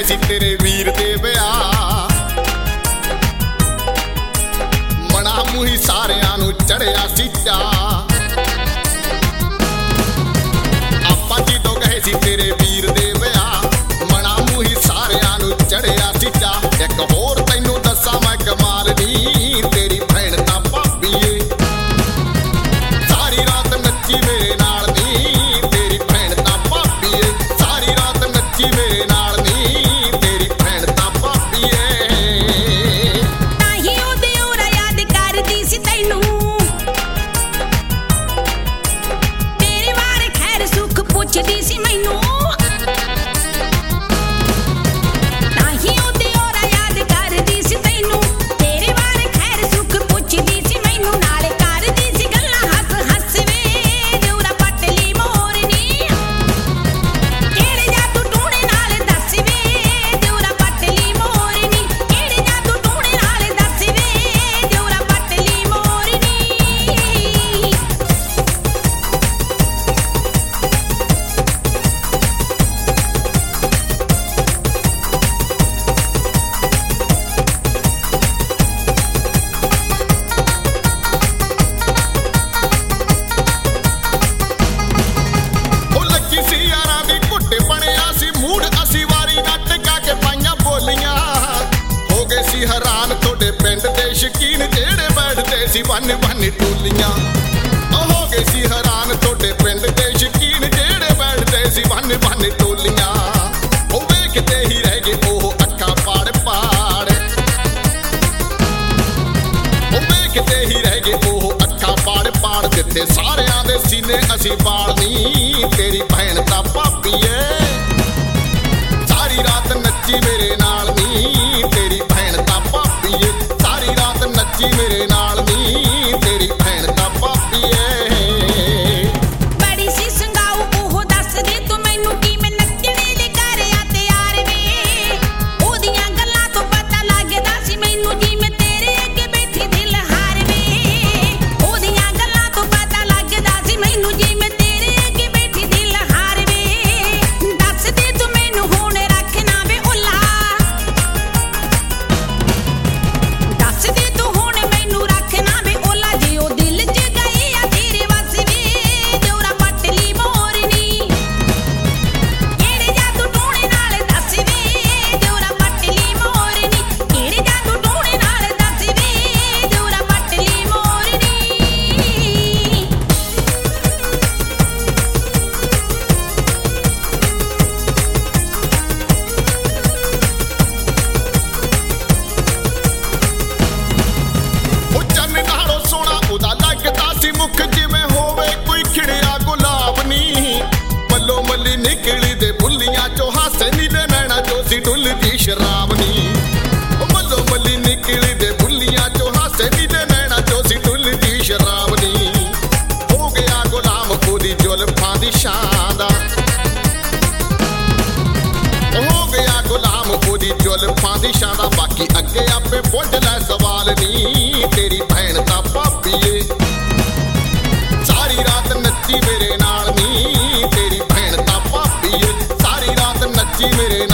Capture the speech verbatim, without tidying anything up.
ਸੀ ਤੇਰੇ ਵੀਰ ਦੇ ਵਿਆਹ, ਮਣਾ ਮੂੰਹੀ ਸਾਰਿਆਂ ਨੂੰ ਚੜਿਆ ਸੀ ਚਾਅ। ਆਪਾਂ ਜਦੋਂ ਗਏ ਸੀ ਤੇਰੇ ਵੀਰ ਦੇ ਵਿਆਹ, ਮਣਾ ਮੂੰਹੀ ਸਾਰਿਆਂ ਨੂੰ ਚੜਿਆ ਸੀ ਚਾਅ। ਇੱਕ ਹੋਰ ਤੈਨੂੰ ਦੱਸਾਂ ਮੈਂ ਕਮਾਲ ਨੀ, ਤੇਰੀ ਭੈਣ ਤਾਂ ਭਾਬੀ ਏ, ਸਾਰੀ ਰਾਤ ਨੱਚੀ ਮੇਰੇ ਨਾਲ ਨੀ, ਤੇਰੀ ਭੈਣ ਤਾਂ ਭਾਬੀ ਏ, ਸਾਰੀ ਰਾਤ ਨੱਚੀ ਮੇਰੇ ਨਾਲ ਨੀ, ਤੇਰੀ ਭੈਣ ਤਾਂ ਭਾਬੀ ਏ। ਤਾਹੀਂ ਉਹਦੇ ਔਰਾ ਯਾਦ ਕਰਦੀ ਸੀ ਤੈਨੂੰ, ਤੇਰੇ ਬਾਰੇ ਖੈਰ ਸੁੱਖ ਪੁੱਛਦੀ ਸੀ ਮੈਨੂੰ। ਤਾਹੀਂ ਉਹਦੇ ਔਰਾ ਯਾਦ ਕਰਦੀ ਸੀ ਤੈਨੂੰ, ਤੇਰੇ ਬਾਰੇ ਖੈਰ ਸੁੱਖ ਪੁੱਛਦੀ ਸੀ ਮੈਨੂੰ। ਨਾਲੇ ਕਰਦੀ ਸੀ ਗੱਲਾਂ ਹੱਸ ਹੱਸ ਵੇ, ਜੂਰਾ ਪਟਲੀ ਮੋਰਨੀ, ਕਿਹੜੇ ਜਾਦੂ ਟੂਣੇ ਨਾਲ ਦੱਸ ਵੇ, ਜੂਰਾ ਪਟਲੀ ਮੋਰਨੀ, ਕਿਹੜੇ ਜਾਦੂ ਟੂਣੇ ਨਾਲ ਦੱਸ ਵੇ, ਜੂਰਾ ਪਟਲੀ ਮੋਰਨੀ। ਉਹ ਲੱਗੀ ਸੀ ਯਾਰਾਂ ਦੀ ਘੁੱਟ ਬਣਿਆ ਸੀ ਮੂਡ, ਅਸੀਂ ਵਾਰੀ ਨਾਲ ਟਿਕਾ ਕੇ ਪਾਈਆਂ ਬੋਲੀਆਂ। ਹੋ ਗਏ ਸੀ ਹੈਰਾਨ ਤੁਹਾਡੇ ਪਿੰਡ ਦੇ ਸ਼ਕੀਨ, ਜਿਹੜੇ ਬੈਠਦੇ ਸੀ ਬੰਨ ਬੰਨ ਟੋਲੀਆਂ। ਉਹ ਹੋ ਗਏ ਸੀ ਹੈਰਾਨ ਤੁਹਾਡੇ ਪਿੰਡ ਦੇ ਸ਼ਕੀਨ, ਜਿਹੜੇ ਬੈਠਦੇ ਸੀ ਬੰਨ ਬੰਨ ਟੋਲੀਆਂ। ਉਹ ਵੇਖਦੇ ਹੀ ਰਹਿ ਗਏ ਉਹ ਅੱਖਾਂ ਪਾੜ ਪਾੜ, ਉਹ ਵੇਖਦੇ ਹੀ ਰਹਿ ਗਏ ਉਹ ਅੱਖਾਂ ਪਾੜ ਪਾੜ। ਦਿੱਤੇ ਸਾਰਿਆਂ ਦੇ ਸੀਨੇ ਅਸੀਂ ਬਾਲ ਨੀ, ਤੇਰੀ ਭੈਣ ਤਾਂ ਭਾਬੀ ਏ, ਸਾਰੀ ਰਾਤ ਨੱਚੀ ਮੇਰੇ ਨਾਲ ਨੀ, ਤੇਰੀ ਭੈਣ ਤਾਂ ਭਾਬੀ ਏ, ਸਾਰੀ ਰਾਤ ਨੱਚੀ ਮੇਰੇ ਨਾਲ ਨੀ, ਤੇਰੀ ਭੈਣ ਤਾਂ ਭਾਬੀ ਏ। ਬੜੀ ਸੀ ਸੰਗਾਊ ਉਹ ਦੱਸ ਦੇ ਤੂੰ ਮੈਨੂੰ, ਕਿਵੇਂ ਨੱਚਣੇ ਲਈ ਕਰਿਆ ਤਿਆਰ ਵੇ। ਉਹਦੀਆਂ ਗੱਲਾਂ ਤੋਂ ਪਤਾ ਲੱਗਦਾ ਸੀ ਮੈਨੂੰ, ਜਿਵੇਂ ਤੇਰੇ ਅੱਗੇ ਬੈਠੀ ਦਿਲ ਹਾਰ ਵੇ। ਉਹਦੀਆਂ ਗੱਲਾਂ ਤੋਂ ਪਤਾ ਲੱਗਦਾ ਸੀ ਮੈਨੂੰ, ਜਿਵੇਂ ਤੇਰੇ ਅੱਗੇ ਬੈਠੀ ਦਿਲ ਹਾਰ ਵੇ। ਦੱਸ ਦੇ ਤੂੰ ਮੈਨੂੰ ਹੁਣ ਰੱਖਣਾ ਵੇ ਓਲਾ, ਦੱਸ ਦੇ ਤੂੰ ਹੁਣ ਮੈਨੂੰ ਰੱਖਣਾ ਵੇ ਓਲਾ। ਜੇ ਉਹ ਦਿਲ ਚ ਗਏ ਆ ਤੇਰੇ ਵੱਸ ਵੇ, ਜੋਰਾ ਪਟਲੀ ਮੋਰਨੀ, ਕਿਹੜੇ ਜਾਦੂ ਟੂਣੇ ਨਾਲ ਦੱਸ ਵੇ, ਜੋਰਾ ਪਟਲੀ ਮੋਰਨੀ, ਕਿਹੜੇ ਜਾਦੂ ਟੂਣੇ ਨਾਲ ਦੱਸ ਵੇ, ਜੋਰਾ ਪਟਲੀ ਮੋਰਨੀ। ਉਹ ਚੰਨ ਨਾਲੋਂ ਸੋਹਣਾ ਉਹਦਾ ਲੱਗਦਾ ਸੀ ਮੁਖ, ਜਿਵੇਂ ਹੋਵੇ ਕੋਈ ਖਿੜਿਆ ਗੁਲਾਬ ਨੀ। ਮੱਲੋ ਮੱਲੀ ਨਿਕਲੀ ਦੇ ਬੁੱਲੀਆਂ ਚੋਂ ਹਾਸੇ ਨੀਲੇ ਨੈਣਾ ਚੋਂ ਸੀ ਡੁੱਲਦੀ ਸ਼ਰਾਬ ਨੀ। ਉਹ ਮੱਲੋ ਮੱਲੀ ਨਿਕਲੀ ਦੇ ਬੁੱਲੀਆਂ ਚੋਂ ਹਾਸੇ ਨੀਲੇ ਨੈਣਾ ਚੋਂ ਸੀ ਡੁੱਲਦੀ ਸ਼ਰਾਬ ਨੀ। ਹੋ ਗਿਆ ਗੁਲਾਮ ਉਹਦੀ ਜ਼ੁਲਫਾਂ ਦੀ ਸ਼ਾਨ ਦਾ, ਹੋ ਗਿਆ ਗੁਲਾਮ ਉਹਦੀ ਜ਼ੁਲਫਾਂ ਦੀ ਸ਼ਾਨ ਦਾ। ਬਾਕੀ ਅੱਗੇ ਆਪੇ ਪੁੱਛ ਲੈ ਸਵਾਲ ਨੀ, ਤੇਰੀ ਭੈਣ ਤਾਂ ਭਾਬੀ ਏ, ਸਾਰੀ ਰਾਤ ਨੱਚੀ ਮੇਰੇ ਨਾਲ ਨੀ, ਤੇਰੀ ਭੈਣ ਤਾਂ ਭਾਬੀ ਏ, ਸਾਰੀ ਰਾਤ ਨੱਚੀ ਮੇਰੇ